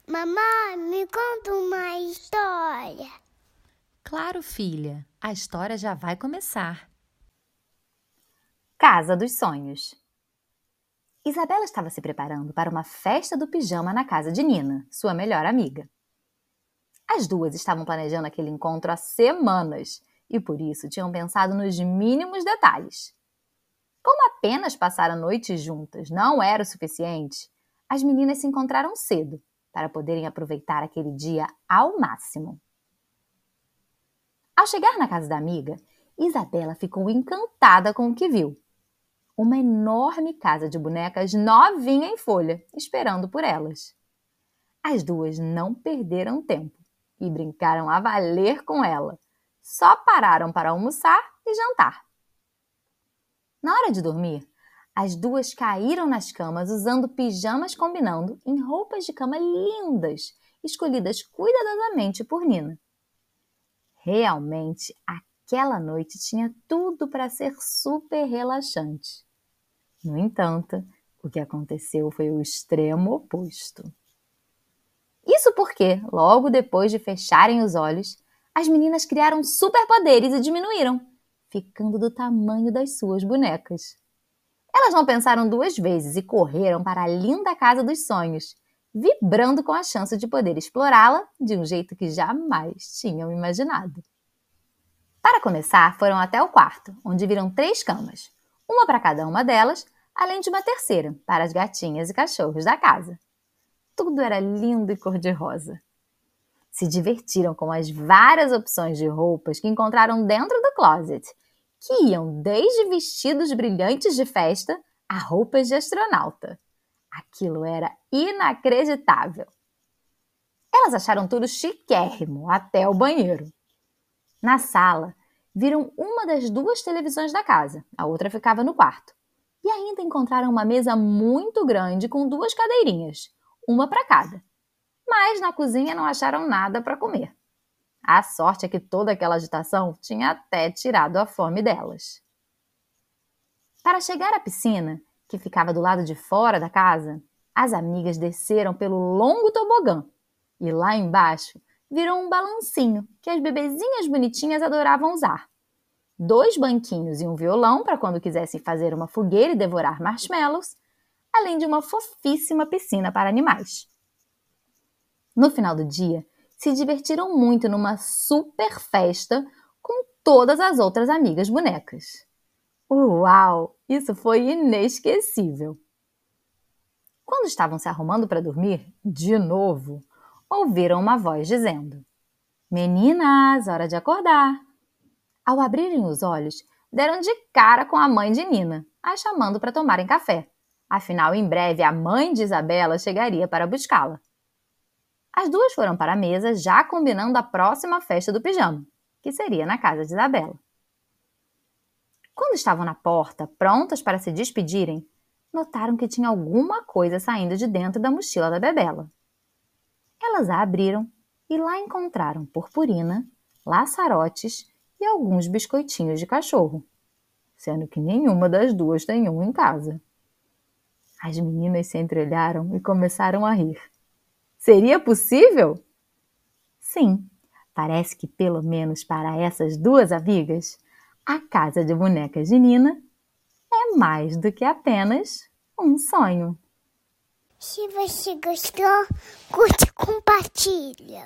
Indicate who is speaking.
Speaker 1: Mamãe, me conta uma história.
Speaker 2: Claro, filha, a história já vai começar.
Speaker 3: Casa dos Sonhos. Isabela estava se preparando para uma festa do pijama na casa de Nina, sua melhor amiga. As duas estavam planejando aquele encontro há semanas e por isso tinham pensado nos mínimos detalhes. Como apenas passar a noite juntas não era o suficiente, as meninas se encontraram cedo para poderem aproveitar aquele dia ao máximo. Ao chegar na casa da amiga, Isabela ficou encantada com o que viu. Uma enorme casa de bonecas novinha em folha, esperando por elas. As duas não perderam tempo e brincaram a valer com ela. Só pararam para almoçar e jantar. Na hora de dormir, as duas caíram nas camas usando pijamas combinando em roupas de cama lindas, escolhidas cuidadosamente por Nina. Realmente, aquela noite tinha tudo para ser super relaxante. No entanto, o que aconteceu foi o extremo oposto. Isso porque, logo depois de fecharem os olhos, as meninas criaram superpoderes e diminuíram, ficando do tamanho das suas bonecas. Elas não pensaram duas vezes e correram para a linda casa dos sonhos, vibrando com a chance de poder explorá-la de um jeito que jamais tinham imaginado. Para começar, foram até o quarto, onde viram 3 camas, uma para cada uma delas, além de uma terceira para as gatinhas e cachorros da casa. Tudo era lindo e cor-de-rosa. Se divertiram com as várias opções de roupas que encontraram dentro do closet, que iam desde vestidos brilhantes de festa a roupas de astronauta. Aquilo era inacreditável. Elas acharam tudo chiquérrimo, até o banheiro. Na sala, viram uma das 2 televisões da casa, a outra ficava no quarto. E ainda encontraram uma mesa muito grande com 2 cadeirinhas, uma para cada. Mas na cozinha não acharam nada para comer. A sorte é que toda aquela agitação tinha até tirado a fome delas. Para chegar à piscina, que ficava do lado de fora da casa, as amigas desceram pelo longo tobogã e lá embaixo viram um balancinho que as bebezinhas bonitinhas adoravam usar. 2 banquinhos e um violão para quando quisessem fazer uma fogueira e devorar marshmallows, além de uma fofíssima piscina para animais. No final do dia, se divertiram muito numa super festa com todas as outras amigas bonecas. Uau! Isso foi inesquecível! Quando estavam se arrumando para dormir, de novo, ouviram uma voz dizendo: "Meninas, hora de acordar!" Ao abrirem os olhos, deram de cara com a mãe de Nina, a chamando para tomarem café. Afinal, em breve, a mãe de Isabela chegaria para buscá-la. As duas foram para a mesa, já combinando a próxima festa do pijama, que seria na casa de Isabela. Quando estavam na porta, prontas para se despedirem, notaram que tinha alguma coisa saindo de dentro da mochila da Bebela. Elas a abriram e lá encontraram purpurina, laçarotes e alguns biscoitinhos de cachorro, sendo que nenhuma das duas tem um em casa. As meninas se entreolharam e começaram a rir. Seria possível? Sim, parece que pelo menos para essas 2 amigas, a casa de bonecas de Nina é mais do que apenas um sonho.
Speaker 1: Se você gostou, curte e compartilha.